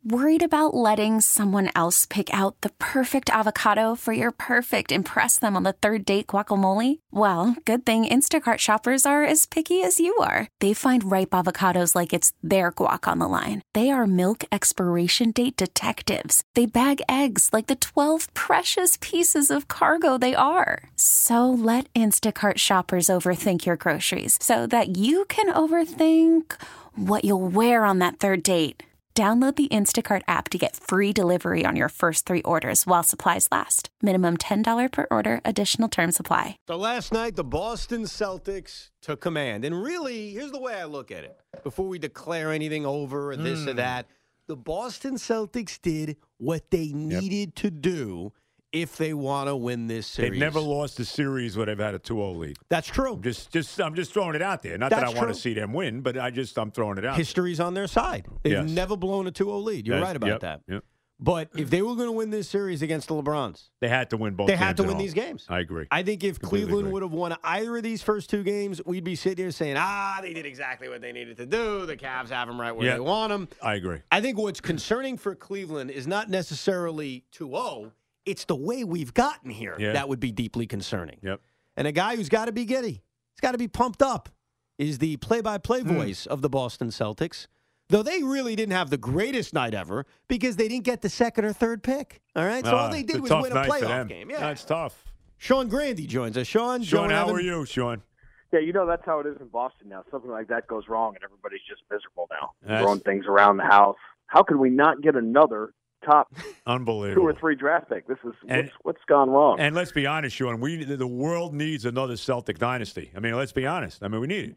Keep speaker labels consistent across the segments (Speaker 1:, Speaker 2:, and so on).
Speaker 1: Worried about letting someone else pick out the perfect avocado for your perfect impress them on the third date guacamole? Well, good thing Instacart shoppers are as picky as you are. They find ripe avocados like it's their guac on the line. They are milk expiration date detectives. They bag eggs like the 12 precious pieces of cargo they are. So let Instacart shoppers overthink your groceries so that you can overthink what you'll wear on that third date. Download the Instacart app to get free delivery on your first 3 orders while supplies last. Minimum $10 per order. Additional terms apply.
Speaker 2: So last night, the Boston Celtics took command. And really, here's the way I look at it. Before we declare anything over or this or that, the Boston Celtics did what they needed to do if they want to win this series.
Speaker 3: They've never lost a series where they've had a 2-0 lead.
Speaker 2: That's true.
Speaker 3: I'm just throwing it out there. Not that I want to see them win, but I'm throwing it out.
Speaker 2: History's on their side. They've never blown a 2-0 lead. You're right about that.
Speaker 3: Yep.
Speaker 2: But if they were going to win this series against the LeBrons,
Speaker 3: they had to win both.
Speaker 2: They had to win these games.
Speaker 3: I agree.
Speaker 2: I think if Cleveland would have won either of these first 2 games, we'd be sitting here saying, they did exactly what they needed to do. The Cavs have them right where they want them.
Speaker 3: I agree.
Speaker 2: I think what's concerning for Cleveland is not necessarily 2-0. It's the way we've gotten here that would be deeply concerning.
Speaker 3: Yep.
Speaker 2: And a guy who's got to be giddy, he's got to be pumped up, is the play-by-play voice of the Boston Celtics. Though they really didn't have the greatest night ever because they didn't get the second or third pick. All right? So all they did was win a playoff game. Yeah.
Speaker 3: That's tough.
Speaker 2: Sean Grandy joins us. Sean,
Speaker 3: how are you, Sean?
Speaker 4: Yeah, that's how it is in Boston now. Something like that goes wrong, and everybody's just miserable now. Throwing things around the house. How could we not get another top
Speaker 3: unbelievable
Speaker 4: 2 or 3 draft pick? This is what's gone wrong.
Speaker 3: And let's be honest, Sean. The world needs another Celtic dynasty. I mean, let's be honest. I mean, we need it.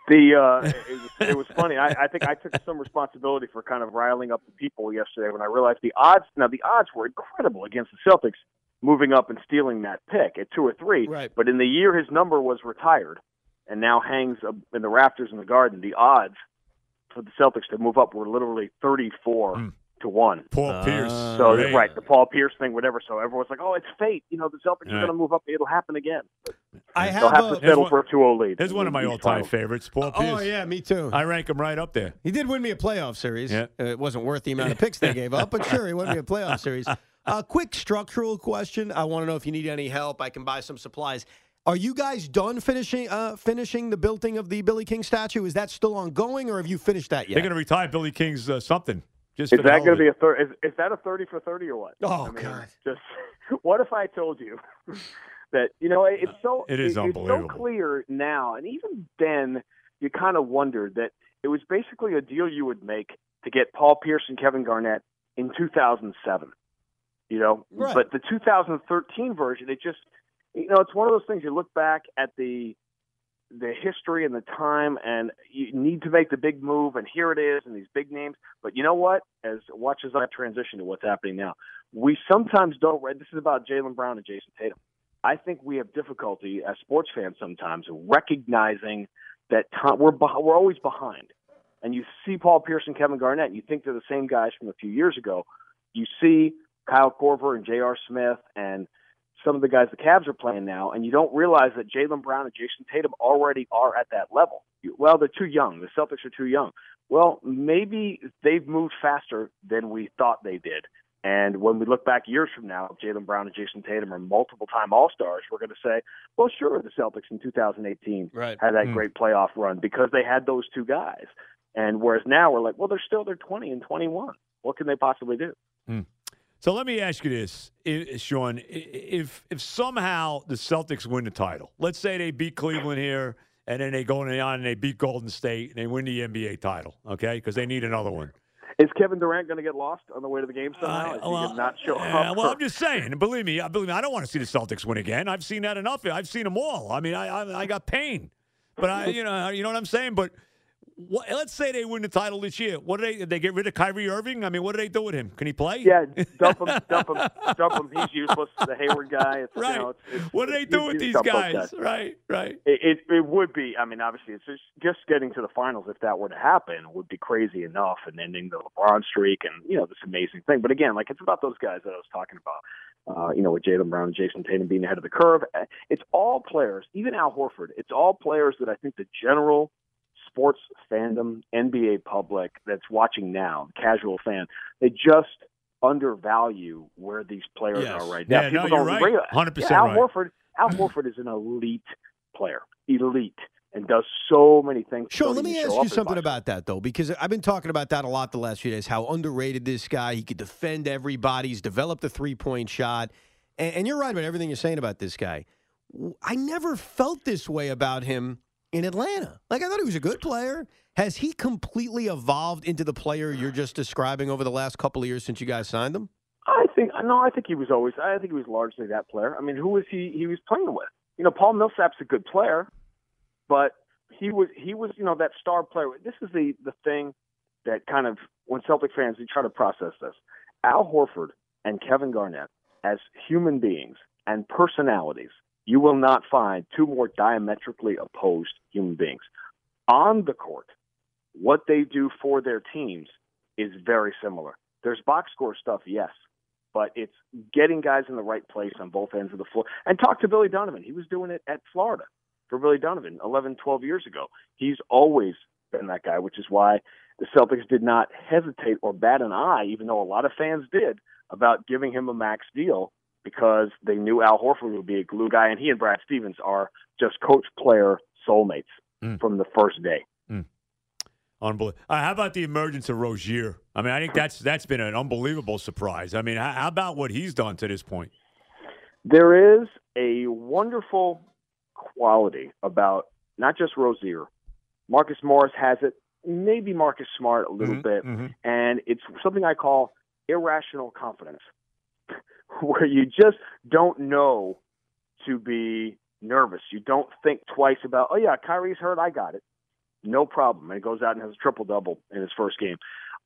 Speaker 4: It was funny. I think I took some responsibility for kind of riling up the people yesterday when I realized the odds. Now the odds were incredible against the Celtics moving up and stealing that pick at 2 or 3.
Speaker 2: Right.
Speaker 4: But in the year his number was retired and now hangs in the rafters in the Garden, the odds for the Celtics to move up were literally 34 to 1.
Speaker 3: Paul Pierce.
Speaker 4: So right, the Paul Pierce thing, whatever. So everyone's like, "Oh, it's fate. The Celtics are going to move up. It'll happen again." But they'll have to settle for a 2-0 lead.
Speaker 3: There's one of my all-time favorites, Paul Pierce.
Speaker 2: Oh yeah, me too.
Speaker 3: I rank him right up there.
Speaker 2: He did win me a playoff series.
Speaker 3: Yeah.
Speaker 2: It wasn't worth the amount of picks they gave up, but sure, he won me a playoff series. A quick structural question. I want to know if you need any help. I can buy some supplies. Are you guys done finishing the building of the Billy King statue? Is that still ongoing, or have you finished that yet?
Speaker 3: They're going to retire Billy King's something.
Speaker 4: Is that going to be is that a 30 for 30 or what?
Speaker 2: Oh, God.
Speaker 4: Just what if I told you that, it's so
Speaker 3: it is unbelievable.
Speaker 4: It's so clear now, and even then you kind of wondered that it was basically a deal you would make to get Paul Pierce and Kevin Garnett in 2007.
Speaker 2: Right.
Speaker 4: But the 2013 version, it just, it's one of those things you look back at the history and the time, and you need to make the big move, and here it is, and these big names. But you know what? Watch as I transition to what's happening now. We sometimes don't. This is about Jaylen Brown and Jason Tatum. I think we have difficulty as sports fans sometimes recognizing that we're always behind. And you see Paul Pierce and Kevin Garnett, and you think they're the same guys from a few years ago. You see Kyle Korver and J.R. Smith and some of the guys the Cavs are playing now, and you don't realize that Jaylen Brown and Jason Tatum already are at that level. Well, they're too young. The Celtics are too young. Well, maybe they've moved faster than we thought they did. And when we look back years from now, if Jaylen Brown and Jason Tatum are multiple-time All-Stars, we're going to say, well, sure, the Celtics in 2018 had that great playoff run because they had those two guys. And whereas now we're like, well, they're 20 and 21. What can they possibly do?
Speaker 3: So let me ask you this, Sean. If somehow the Celtics win the title, let's say they beat Cleveland here, and then they go on and they beat Golden State, and they win the NBA title, okay, because they need another one.
Speaker 4: Is Kevin Durant going to get lost on the way to the game somehow? Is he going to not show up?
Speaker 3: Well, I'm just saying. Believe me, I don't want to see the Celtics win again. I've seen that enough. I've seen them all. I mean, I got pain. But, you know what I'm saying? But let's say they win the title this year. What do they get rid of Kyrie Irving? I mean, what do they do with him? Can he play?
Speaker 4: Yeah, dump him. He's useless. The Hayward guy.
Speaker 3: Right. What do they do with these guys? Right.
Speaker 4: It would be. I mean, obviously, it's just getting to the finals. If that were to happen, would be crazy enough, and ending the LeBron streak, and this amazing thing. But again, it's about those guys that I was talking about. With Jaylen Brown and Jason Tatum being ahead of the curve. It's all players. Even Al Horford. It's all players that I think the general sports fandom, NBA public that's watching now, casual fan, they just undervalue where these players are right now.
Speaker 3: Yeah,
Speaker 4: People
Speaker 3: you're
Speaker 4: don't
Speaker 3: right. 100%
Speaker 4: Al
Speaker 3: right.
Speaker 4: Al Horford is an elite player, elite, and does so many things.
Speaker 2: Sean, let me ask you something about that, though, because I've been talking about that a lot the last few days, how underrated this guy. He could defend everybody. He's developed a three-point shot. And you're right about everything you're saying about this guy. I never felt this way about him in Atlanta. Like, I thought he was a good player. Has he completely evolved into the player you're just describing over the last couple of years since you guys signed him?
Speaker 4: I think he was largely that player. I mean, who was he was playing with? You know, Paul Millsap's a good player, but he was that star player. This is the thing that kind of, when Celtic fans, they try to process this. Al Horford and Kevin Garnett, as human beings and personalities, you will not find two more diametrically opposed human beings. On the court, what they do for their teams is very similar. There's box score stuff, yes, but it's getting guys in the right place on both ends of the floor. And talk to Billy Donovan. He was doing it at Florida for Billy Donovan 11, 12 years ago. He's always been that guy, which is why the Celtics did not hesitate or bat an eye, even though a lot of fans did, about giving him a max deal, because they knew Al Horford would be a glue guy, and he and Brad Stevens are just coach-player soulmates from the first day.
Speaker 3: Unbelievable. How about the emergence of Rozier? I mean, I think that's been an unbelievable surprise. I mean, how about what he's done to this point?
Speaker 4: There is a wonderful quality about not just Rozier. Marcus Morris has it, maybe Marcus Smart a little bit, and it's something I call irrational confidence, where you just don't know to be nervous. You don't think twice about, oh, yeah, Kyrie's hurt, I got it. No problem. And he goes out and has a triple-double in his first game.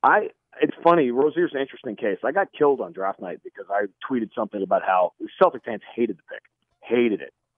Speaker 4: It's funny, Rozier's an interesting case. I got killed on draft night because I tweeted something about how Celtic fans hated the pick. Hated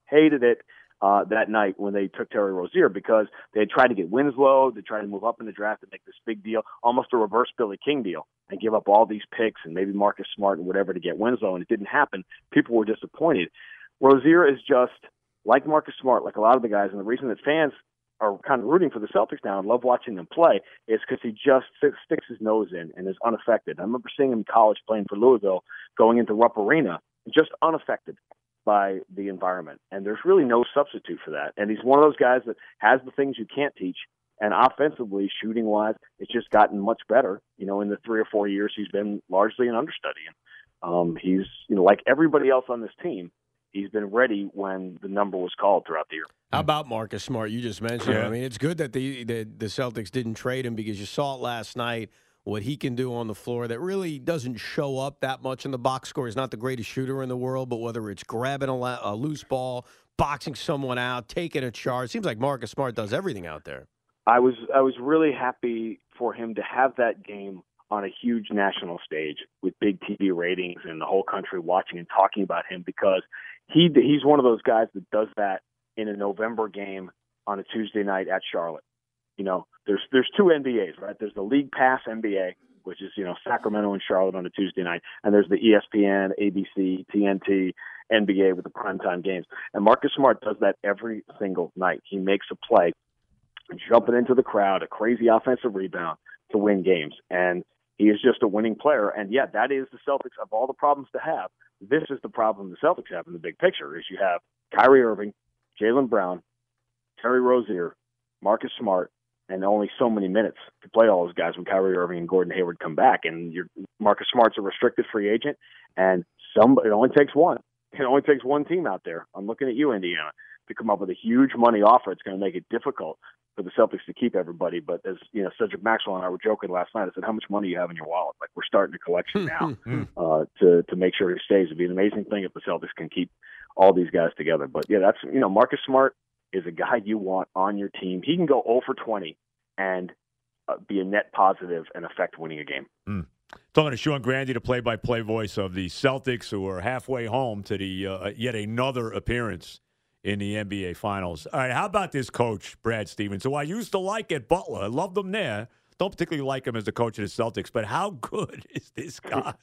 Speaker 4: it that night when they took Terry Rozier, because they had tried to get Winslow, they tried to move up in the draft and make this big deal, almost a reverse Billy King deal, and give up all these picks and maybe Marcus Smart and whatever to get Winslow, and it didn't happen. People were disappointed. Rozier is just like Marcus Smart, like a lot of the guys, and the reason that fans are kind of rooting for the Celtics now and love watching them play is because he just sticks his nose in and is unaffected. I remember seeing him in college playing for Louisville, going into Rupp Arena, just unaffected by the environment. And there's really no substitute for that. And he's one of those guys that has the things you can't teach. And offensively, shooting-wise, it's just gotten much better, in the 3 or 4 years he's been largely an understudy. And he's, like everybody else on this team, he's been ready when the number was called throughout the year.
Speaker 2: How about Marcus Smart? You just mentioned him. I mean, it's good that the Celtics didn't trade him, because you saw it last night, what he can do on the floor that really doesn't show up that much in the box score. He's not the greatest shooter in the world, but whether it's grabbing a loose ball, boxing someone out, taking a charge, seems like Marcus Smart does everything out there.
Speaker 4: I was really happy for him to have that game on a huge national stage with big TV ratings and the whole country watching and talking about him, because he's one of those guys that does that in a November game on a Tuesday night at Charlotte. There's two NBAs, right? There's the League Pass NBA, which is, Sacramento and Charlotte on a Tuesday night. And there's the ESPN, ABC, TNT, NBA with the primetime games. And Marcus Smart does that every single night. He makes a play, jumping into the crowd, a crazy offensive rebound to win games. And he is just a winning player. And, yeah, that is the Celtics. Of all the problems to have, this is the problem the Celtics have in the big picture, is you have Kyrie Irving, Jaylen Brown, Terry Rozier, Marcus Smart, and only so many minutes to play all those guys when Kyrie Irving and Gordon Hayward come back. And Marcus Smart's a restricted free agent, and it only takes one. It only takes one team out there. I'm looking at you, Indiana, to come up with a huge money offer. It's going to make it difficult for the Celtics to keep everybody. But as Cedric Maxwell and I were joking last night, I said, how much money do you have in your wallet? Like, we're starting a collection now to make sure he stays. It'd be an amazing thing if the Celtics can keep all these guys together. But yeah, that's, Marcus Smart is a guy you want on your team. He can go 0 for 20 and be a net positive and affect winning a game.
Speaker 3: Talking to Sean Grande, the play-by-play voice of the Celtics, who are halfway home to the yet another appearance in the NBA Finals. All right, how about this coach, Brad Stevens, who I used to like at Butler? I loved him there. Don't particularly like him as the coach of the Celtics, but how good is this guy?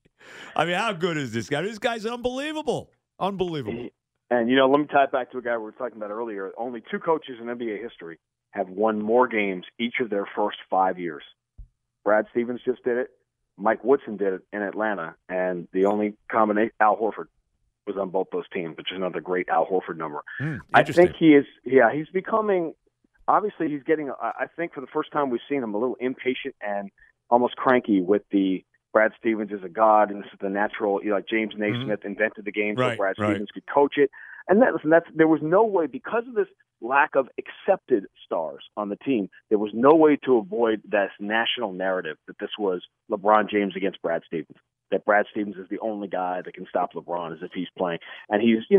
Speaker 3: I mean, how good is this guy? This guy's unbelievable. Unbelievable.
Speaker 4: And, let me tie it back to a guy we were talking about earlier. Only 2 coaches in NBA history have won more games each of their first 5 years. Brad Stevens just did it. Mike Woodson did it in Atlanta, and the only combination, Al Horford was on both those teams, which is another great Al Horford number. I think he's becoming, obviously he's getting, I think for the first time we've seen him a little impatient and almost cranky with the Brad Stevens is a god, and this is the natural, like James Naismith invented the game so Brad Stevens could coach it. And there was no way, because of this lack of accepted stars on the team, there was no way to avoid this national narrative that this was LeBron James against Brad Stevens, that Brad Stevens is the only guy that can stop LeBron as if he's playing. And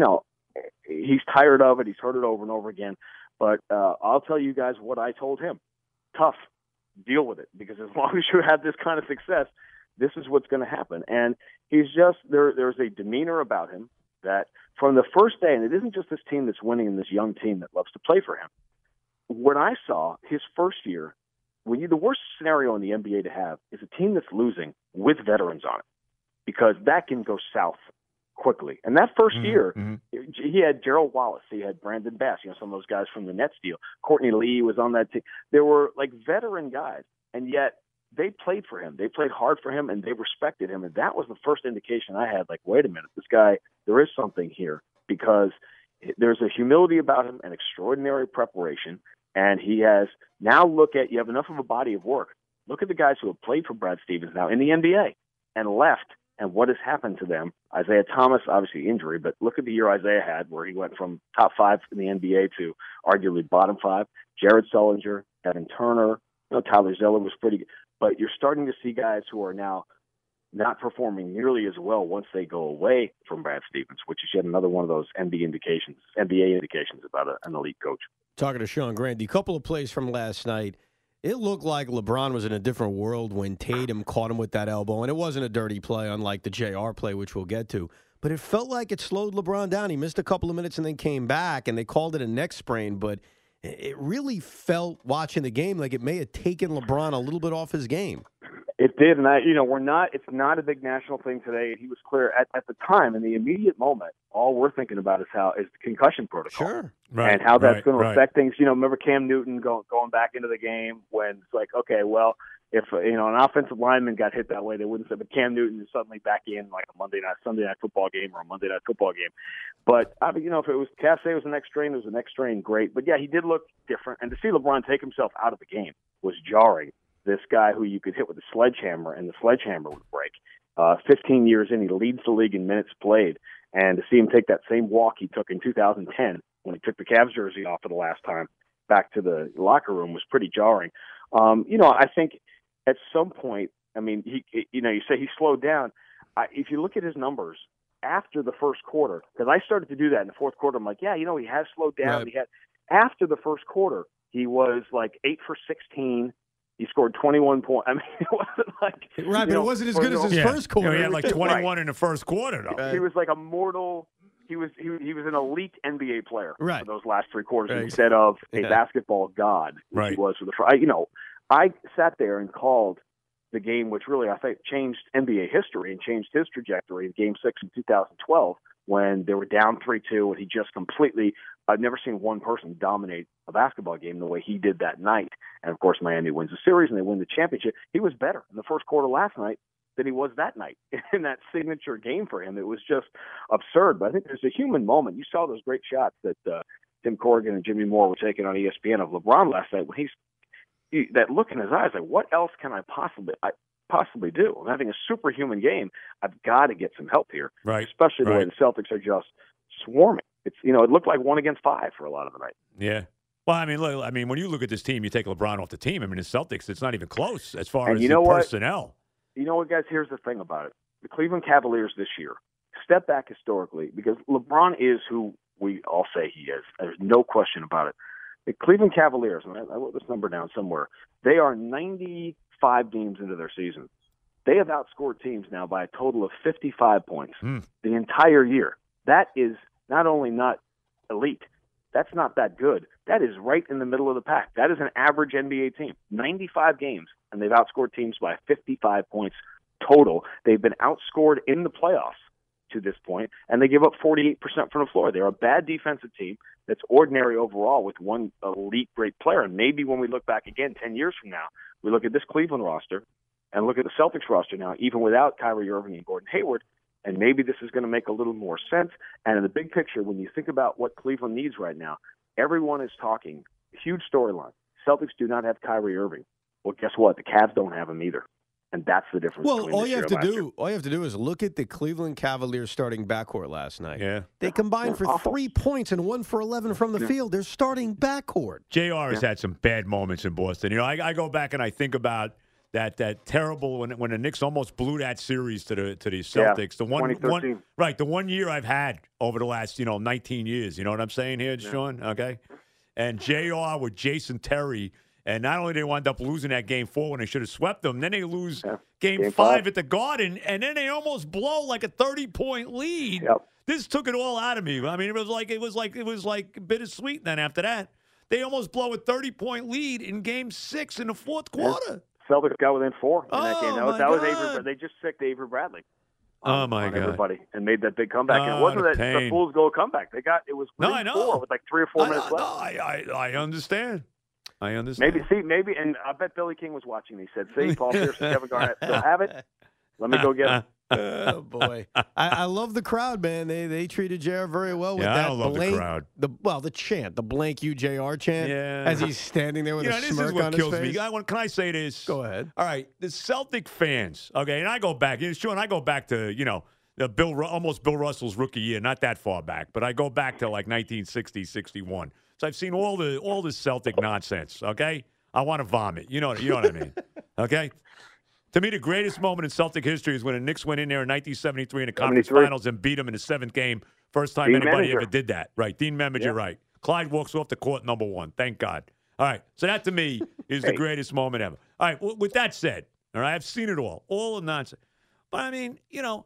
Speaker 4: he's tired of it. He's heard it over and over again. But I'll tell you guys what I told him. Tough. Deal with it, because as long as you have this kind of success, this is what's going to happen. And he's just there's a demeanor about him that from the first day, and it isn't just this team that's winning and this young team that loves to play for him. When I saw his first year, the worst scenario in the NBA to have is a team that's losing with veterans on it, because that can go south quickly. And that first year, he had Gerald Wallace, he had Brandon Bass, some of those guys from the Nets deal. Courtney Lee was on that team. There were like veteran guys, and yet they played for him. They played hard for him, and they respected him. And that was the first indication I had, like, wait a minute, this guy, there is something here, because there's a humility about him, an extraordinary preparation. And he has now you have enough of a body of work. Look at the guys who have played for Brad Stevens now in the NBA and left, and what has happened to them. Isaiah Thomas, obviously injury, but look at the year Isaiah had, where he went from top 5 in the NBA to arguably bottom 5. Jared Sullinger, Evan Turner, Tyler Zeller was pretty good. But you're starting to see guys who are now not performing nearly as well once they go away from Brad Stevens, which is yet another one of those NBA indications about an elite coach.
Speaker 2: Talking to Sean Grande, a couple of plays from last night, it looked like LeBron was in a different world when Tatum caught him with that elbow, and it wasn't a dirty play, unlike the JR play, which we'll get to. But it felt like it slowed LeBron down. He missed a couple of minutes and then came back, and they called it a neck sprain, but it really felt, watching the game, like it may have taken LeBron a little bit off his game.
Speaker 4: It did, and it's not a big national thing today. He was clear at the time, in the immediate moment. All we're thinking about is the concussion protocol,
Speaker 2: sure,
Speaker 4: and how that's going to affect things. Remember Cam Newton going back into the game when it's like, okay, well, if an offensive lineman got hit that way, they wouldn't say, but Cam Newton is suddenly back in like a Sunday night football game or a Monday night football game. But if it was Cassay was the next strain, it was the next strain, great. But yeah, he did look different, and to see LeBron take himself out of the game was jarring. This guy who you could hit with a sledgehammer, and the sledgehammer would break. 15 years in, he leads the league in minutes played, and to see him take that same walk he took in 2010 when he took the Cavs jersey off for the last time back to the locker room was pretty jarring. I think at some point, you say he slowed down. If you look at his numbers after the first quarter, because I started to do that in the fourth quarter, I'm like, yeah, he has slowed down.
Speaker 2: Right.
Speaker 4: After the first quarter, he was like 8 for 16. He scored 21 points. It wasn't like
Speaker 2: right, but it wasn't as good as his first quarter.
Speaker 3: He had like 21 in the first quarter, though.
Speaker 4: He was like a mortal. He was an elite NBA player for those last 3 quarters instead of a basketball god, which he was for the. I sat there and called the game, which really I think changed NBA history and changed his trajectory. Game 6 in 2012, when they were down 3-2, and he just completely. I've never seen one person dominate a basketball game the way he did that night. And, of course, Miami wins the series and they win the championship. He was better in the first quarter last night than he was that night in that signature game for him. It was just absurd. But I think there's a human moment. You saw those great shots that Tim Corrigan and Jimmy Moore were taking on ESPN of LeBron last night when that look in his eyes, like, what else can I possibly do? I'm having a superhuman game. I've got to get some help here, especially the way the Celtics are just swarming. It's it looked like 1 against 5 for a lot of the night.
Speaker 3: Yeah. Well, look, when you look at this team, you take LeBron off the team. The Celtics, it's not even close as far as the personnel.
Speaker 4: You know what, guys? Here's the thing about it. The Cleveland Cavaliers this year, step back historically, because LeBron is who we all say he is. There's no question about it. The Cleveland Cavaliers, and I wrote this number down somewhere, they are 95 games into their season. They have outscored teams now by a total of 55 points the entire year. That is not only not elite, that's not that good. That is right in the middle of the pack. That is an average NBA team. 95 games, and they've outscored teams by 55 points total. They've been outscored in the playoffs to this point, and they give up 48% from the floor. They're a bad defensive team. that's ordinary overall with one elite great player. And maybe when we look back again 10 years from now, we look at this Cleveland roster and look at the Celtics roster now, even without Kyrie Irving and Gordon Hayward, and maybe this is going to make a little more sense. And in the big picture, when you think about what Cleveland needs right now, everyone is talking, huge storyline. Celtics do not have Kyrie Irving. Well, guess what? The Cavs don't have him either. And that's the difference.
Speaker 2: Well,
Speaker 4: between
Speaker 2: all
Speaker 4: this
Speaker 2: you
Speaker 4: year
Speaker 2: have
Speaker 4: and
Speaker 2: to
Speaker 4: last
Speaker 2: do,
Speaker 4: year.
Speaker 2: all you have to do is look at the Cleveland Cavaliers starting backcourt last night.
Speaker 3: Yeah.
Speaker 2: They combined for
Speaker 4: awful.
Speaker 2: 3 points and 1 for 11 from the field. They're starting backcourt.
Speaker 3: JR has had some bad moments in Boston. You know, I go back and I think about that terrible when the Knicks almost blew that series to the Celtics. The one 1 year I've had over the last 19 years. You know what I'm saying here, Sean? Okay, and JR with Jason Terry. And not only did they wind up losing that Game 4 when they should have swept them, then they lose Game 5 at the Garden, and then they almost blow like a 30-point lead.
Speaker 4: Yep.
Speaker 3: This took it all out of me. I mean, it was like bittersweet. Then after that, they almost blow a 30-point lead in Game 6 in the fourth quarter.
Speaker 4: Celtics got within 4 in that game.
Speaker 3: Oh,
Speaker 4: That was
Speaker 3: my
Speaker 4: Avery.
Speaker 3: God.
Speaker 4: They just sicked Avery Bradley.
Speaker 3: Oh my God!
Speaker 4: Everybody and made that big comeback. And it wasn't
Speaker 3: the
Speaker 4: that
Speaker 3: pain.
Speaker 4: the Bulls goal comeback. It was within
Speaker 3: I know.
Speaker 4: 4 with like 3 or 4 minutes left.
Speaker 3: I understand. I understand.
Speaker 4: Maybe, and I bet Billy King was watching. He said, "See, Paul Pierce and Kevin Garnett still have it. Let me go get it."
Speaker 2: Oh boy, I love the crowd, man. They treated JR very well with
Speaker 3: Yeah,
Speaker 2: that.
Speaker 3: I don't love the crowd.
Speaker 2: The chant, the blank you JR chant, as he's standing there with a
Speaker 3: this
Speaker 2: smirk
Speaker 3: is what
Speaker 2: on
Speaker 3: kills
Speaker 2: his face.
Speaker 3: me. Can I say this?
Speaker 2: Go ahead.
Speaker 3: All right, the Celtic fans. Okay, and I go back. Sean, I go back to almost Bill Russell's rookie year. Not that far back, but I go back to like 1960, 61. So I've seen all the Celtic nonsense. Okay. I want to vomit. You know what I mean? Okay? To me, the greatest moment in Celtic history is when the Knicks went in there in 1973 in the conference finals and beat them in the 7th game. First time anybody ever did that. Right. Dean Meminger, right. Clyde walks off the court, number 1. Thank God. All right. So that, to me, is the greatest moment ever. All right. With that said, all right, I've seen it all. All the nonsense. But, I mean,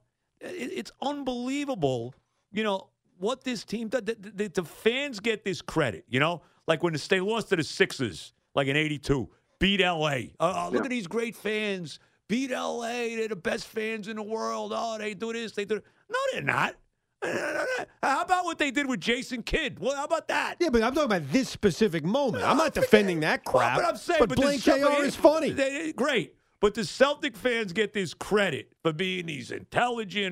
Speaker 3: it's unbelievable, what this team does. The fans get this credit, like when they lost to the Sixers. Like in 82, beat L.A. Look at these great fans. Beat L.A. They're the best fans in the world. Oh, they do this, they do that. No, they're not. How about what they did with Jason Kidd? Well, how about that?
Speaker 2: Yeah, but I'm talking about this specific moment. I'm not defending that crap.
Speaker 3: Well, but I'm saying,
Speaker 2: but blank JR is funny.
Speaker 3: Great. But the Celtic fans get this credit for being these intelligent,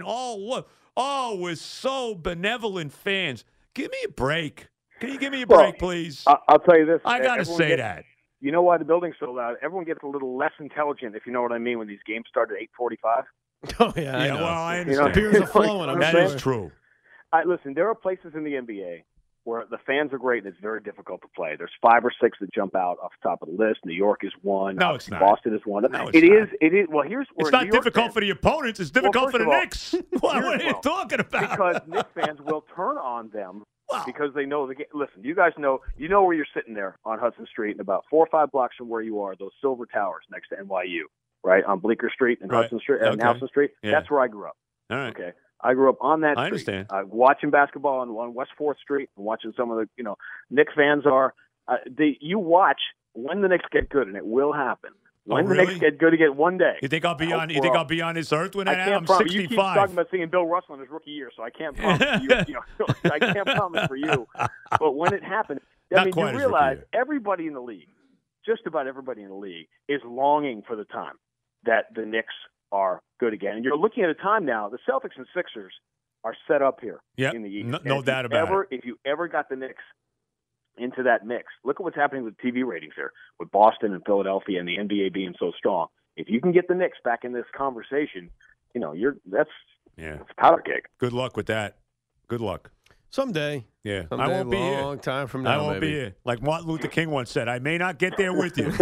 Speaker 3: we're so benevolent fans. Give me a break. Can you give me a break, please?
Speaker 4: I'll tell you this.
Speaker 3: I got to say that.
Speaker 4: You know why the building's so loud? Everyone gets a little less intelligent, if you know what I mean, when these games start at 8:45.
Speaker 2: Oh, yeah, I know.
Speaker 3: Well, I understand.
Speaker 2: Beers are flowing.
Speaker 3: That is true.
Speaker 4: Listen, there are places in the NBA where the fans are great and it's very difficult to play. There's 5 or 6 that jump out off the top of the list. New York is one.
Speaker 3: No, it's not.
Speaker 4: Boston is one.
Speaker 3: No,
Speaker 4: it is. Well, here's where
Speaker 3: it's not
Speaker 4: New York
Speaker 3: difficult
Speaker 4: fans,
Speaker 3: for the opponents. It's difficult for the Knicks. What are you talking about?
Speaker 4: Because Knicks fans will turn on them.
Speaker 3: Wow.
Speaker 4: Because they know the game. Listen, you guys know where you're sitting there on Hudson Street, and about 4 or 5 blocks from where you are, those silver towers next to NYU, right on Bleecker Street and Hudson Street and Nelson Street.
Speaker 3: Yeah.
Speaker 4: That's where I grew up.
Speaker 3: All right.
Speaker 4: Okay, I grew up on that street.
Speaker 3: I understand.
Speaker 4: Watching basketball on West 4th Street and watching some of the Knicks fans are. You watch when the Knicks get good, and it will happen. When the Knicks get good again one day.
Speaker 3: You think I'll be on? You think I'll be on this earth when I'm 65?
Speaker 4: You keep talking about seeing Bill Russell in his rookie year, so I can't promise you. I can't promise for you. But when it happens, you realize everybody in the league, just about everybody in the league, is longing for the time that the Knicks are good again. And you're looking at a time now. The Celtics and Sixers are set up here in the East.
Speaker 3: No doubt about it.
Speaker 4: If you ever got the Knicks into that mix. Look at what's happening with TV ratings here, with Boston and Philadelphia and the NBA being so strong. If you can get the Knicks back in this conversation, that's powder keg.
Speaker 3: Good luck with that. Good luck.
Speaker 2: Someday.
Speaker 3: Yeah.
Speaker 2: Someday,
Speaker 3: I won't be here.
Speaker 2: Long time from now,
Speaker 3: I won't be here. Like Martin Luther King once said, I may not get there with you.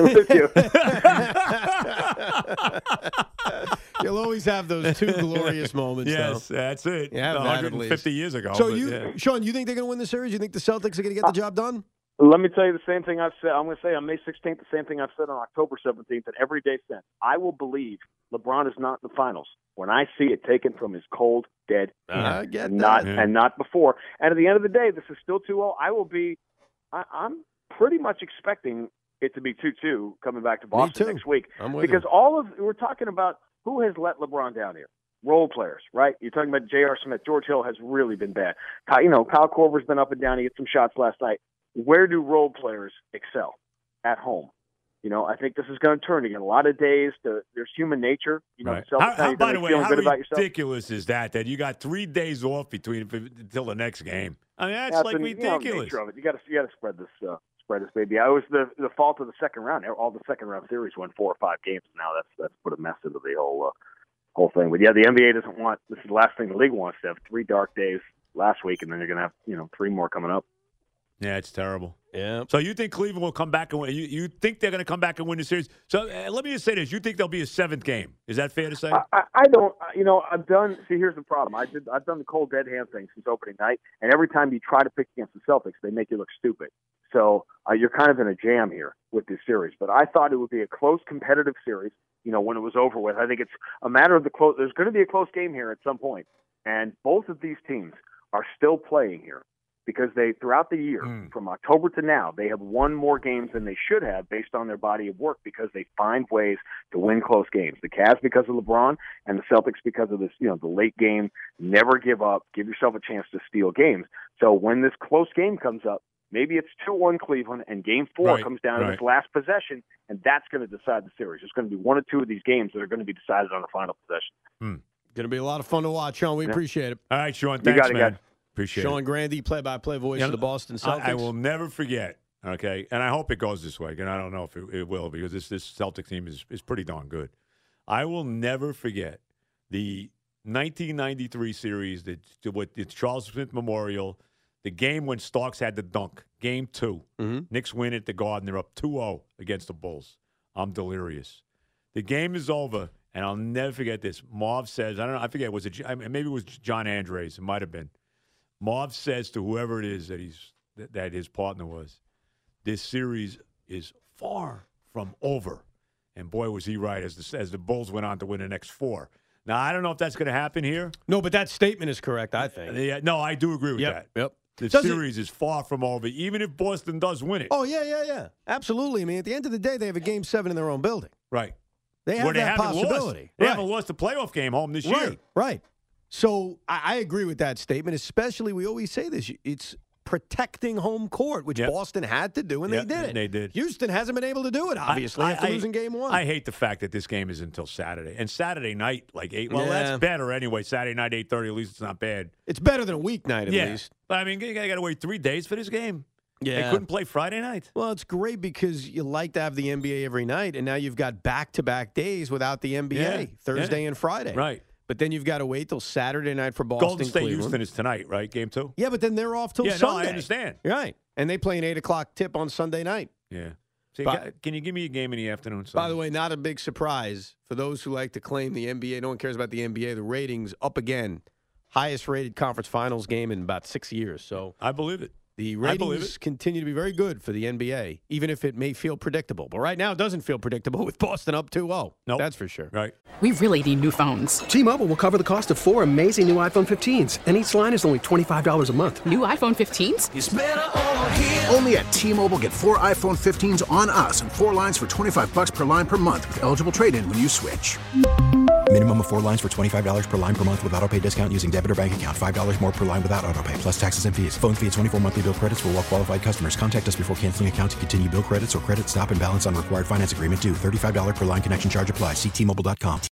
Speaker 2: You'll always have those 2 glorious moments.
Speaker 3: Yes,
Speaker 2: though.
Speaker 3: that's it.
Speaker 2: Yeah,
Speaker 3: 150 years ago.
Speaker 2: So Sean, you think they're going to win the series? You think the Celtics are going to get the job done?
Speaker 4: Let me tell you the same thing I've said. I'm going to say on May 16th, the same thing I've said on October 17th, and every day since. I will believe LeBron is not in the finals when I see it taken from his cold, dead hand.
Speaker 2: I get
Speaker 4: that.
Speaker 2: And
Speaker 4: not before. And at the end of the day, this is still 2-0. I'm pretty much expecting it to be 2-2 coming back to Boston next week.
Speaker 2: I'm with
Speaker 4: because
Speaker 2: you.
Speaker 4: we're talking about who has let LeBron down here. role players, right? You're talking about J.R. Smith. George Hill has really been bad. Kyle Korver's been up and down. He hit some shots last night. Where do role players excel? At home. I think this is going to turn again. A lot of days, there's human nature.
Speaker 3: Right. By the way, how ridiculous is that you got 3 days off until the next game? I mean, that's ridiculous.
Speaker 4: Nature of it. You got to spread this baby. It was the fault of the second round. All the second round series won 4 or 5 games. Now that's put a mess into the whole thing. But yeah, the NBA doesn't want. This is the last thing the league wants to have 3 dark days last week, and then you're going to have 3 more coming up.
Speaker 3: Yeah, it's terrible.
Speaker 2: Yeah.
Speaker 3: So you think Cleveland will come back and win? You think they're going to come back and win the series? So let me just say this: you think there'll be a 7th game? Is that fair to say?
Speaker 4: I don't. I've done. See, here's the problem. I've done the cold dead hand thing since opening night, and every time you try to pick against the Celtics, they make you look stupid. So you're kind of in a jam here with this series. But I thought it would be a close, competitive series. When it was over with, I think it's a matter of the close. There's going to be a close game here at some point, and both of these teams are still playing here. Because throughout the year, from October to now, they have won more games than they should have based on their body of work because they find ways to win close games. The Cavs because of LeBron and the Celtics because of this, the late game, never give up, give yourself a chance to steal games. So when this close game comes up, maybe it's 2-1 Cleveland and game 4 comes down to this last possession, and that's going to decide the series. There's going to be 1 or 2 of these games that are going to be decided on the final possession.
Speaker 2: Going to be a lot of fun to watch, Sean. We appreciate it.
Speaker 3: All right, Sean. Thanks, man.
Speaker 2: Guys.
Speaker 3: Appreciate
Speaker 2: Sean
Speaker 3: it.
Speaker 2: Grandy, play-by-play voice of the Boston Celtics.
Speaker 3: I will never forget, okay, and I hope it goes this way, and I don't know if it will because this Celtic team is pretty darn good. I will never forget the 1993 series with the Charles Smith Memorial, the game when Starks had the dunk, game 2. Knicks win at the Garden. They're up 2-0 against the Bulls. I'm delirious. The game is over, and I'll never forget this. Marv says, I forget, maybe it was John Andres. It might have been. Marv says to whoever it is that his partner was, this series is far from over. And boy, was he right as the Bulls went on to win the next 4. Now, I don't know if that's going to happen here.
Speaker 2: No, but that statement is correct, I think.
Speaker 3: Yeah, no, I do agree with that.
Speaker 2: Yep.
Speaker 3: The series is far from over, even if Boston does win it.
Speaker 2: Oh, yeah. Absolutely. I mean, at the end of the day, they have a Game 7 in their own building.
Speaker 3: Right.
Speaker 2: They have that possibility.
Speaker 3: They haven't lost a playoff game home this year.
Speaker 2: Right. So I agree with that statement, especially we always say this. It's protecting home court, which Boston had to do, and they did it.
Speaker 3: They did.
Speaker 2: Houston hasn't been able to do it, obviously, after losing game 1.
Speaker 3: I hate the fact that this game is until Saturday. And Saturday night, like 8. Well, that's better anyway. Saturday night, 8:30, at least it's not bad.
Speaker 2: It's better than a weeknight, at least.
Speaker 3: But, I mean, you got to wait 3 days for this game. Yeah. They couldn't play Friday night.
Speaker 2: Well, it's great because you like to have the NBA every night, and now you've got back-to-back days without the NBA, Thursday and Friday.
Speaker 3: Right.
Speaker 2: But then you've got to wait till Saturday night for Boston.
Speaker 3: Golden State
Speaker 2: Cleveland.
Speaker 3: Houston is tonight, right? Game 2?
Speaker 2: Yeah, but then they're off till Sunday.
Speaker 3: No, I understand.
Speaker 2: Right. And they play an 8 o'clock tip on Sunday night.
Speaker 3: Yeah. See, can you give me a game in the afternoon?
Speaker 2: By the way, not a big surprise for those who like to claim the NBA. No one cares about the NBA. The ratings up again. Highest rated conference finals game in about 6 years. So
Speaker 3: I believe it.
Speaker 2: The ratings continue to be very good for the NBA, even if it may feel predictable. But right now, it doesn't feel predictable with Boston up 2-0.
Speaker 3: Nope.
Speaker 2: That's for sure.
Speaker 3: Right.
Speaker 5: We really need new phones.
Speaker 6: T-Mobile will cover the cost of 4 amazing new iPhone 15s, and each line is only $25 a month.
Speaker 5: New iPhone 15s?
Speaker 7: It's better over here. Only at T-Mobile, get 4 iPhone 15s on us and 4 lines for $25 per line per month with eligible trade-in when you switch.
Speaker 8: Minimum of 4 lines for $25 per line per month with autopay discount using debit or bank account. $5 more per line without autopay, plus taxes and fees. Phone fee at 24 monthly bill credits for well-qualified customers. Contact us before canceling account to continue bill credits or credit stop and balance on required finance agreement due. $35 per line connection charge applies. See T-Mobile.com.